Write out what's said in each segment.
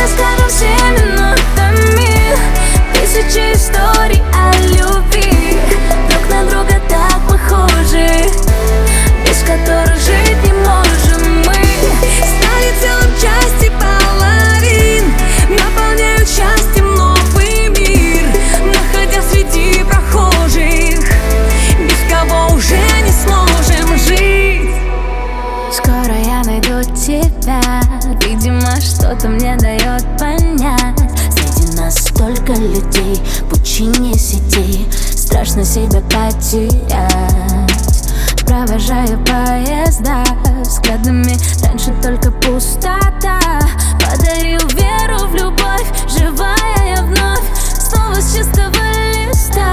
расскажем всеми минутами тысячи историй о любви. Друг на друга так похожи, без которых жить не можем мы. Стали целым части половин, наполняют счастьем новый мир, находя среди прохожих, без кого уже не сможем жить. Скоро я найду тебя, видимо, что-то мне дает понять. Среди нас столько людей, пучине сетей, страшно себя потерять. Провожаю поезда взглядами, раньше только пустота. Подарил веру в любовь, живая я вновь, снова с чистого листа.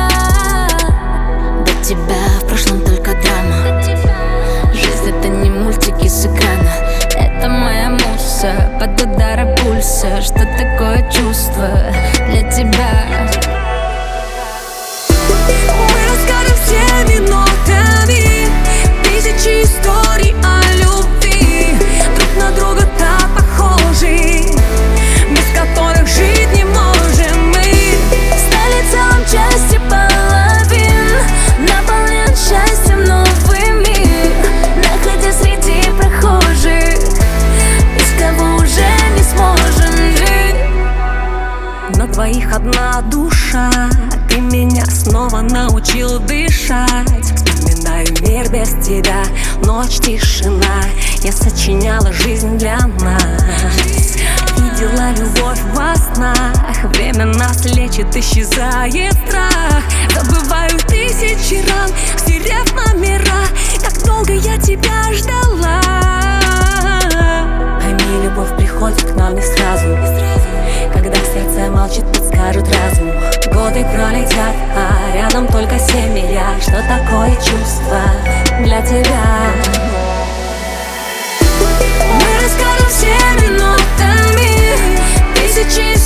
До тебя в прошлом только драма, жизнь это не мультики с экрана, это моя муса под ударом пульса. Что такое чувство для тебя? Мы расскажем всеми нотами тысячи историй о любви. Друг на друга так похожи, без которых жить не можем мы. Стали целым части половин, наполняют счастьем новый мир, находя среди прохожих, без кого уже не сможем жить. На двоих одна душа, ты меня снова научил дышать. Вспоминаю мир без тебя, ночь, тишина. Я сочиняла жизнь для нас, видела любовь во снах. Время нас лечит, исчезает страх. Забываю тысячи ран, стерев номера. Как долго я тебя ждала. Пойми, любовь приходит к нам не сразу, когда сердце молчит, подскажут разум. Годы пролетят, а рядом только семья. Что такое чувство для тебя? Мы расскажем всеми минутами тысячи